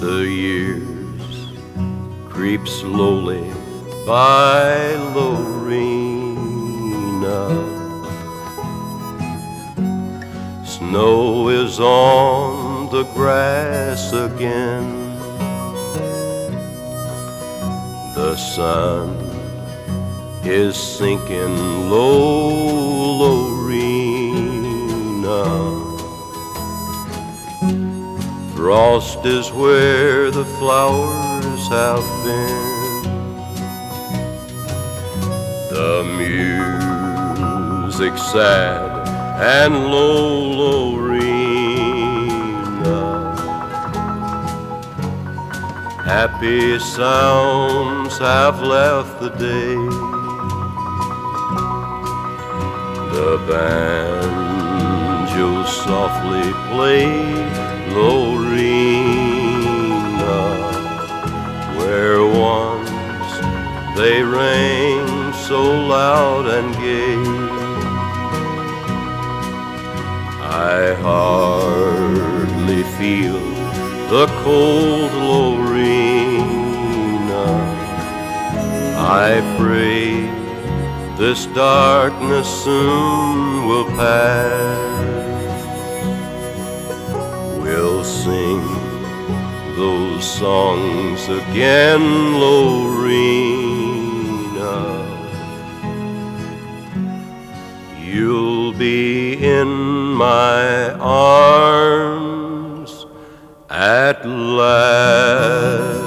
The years creep slowly by, Lorena. Snow is on the grass again. The sun is sinking low, Lorena. Frost is where the flowers have been. The music sad and low, Lorena. Happy sounds have left the day. The banjo softly played, Lorena, where once they rang so loud and gay. I hardly feel the cold, Lorena. I pray this darkness soon will pass. We'll sing those songs again, Lorena. You'll be in my arms at last.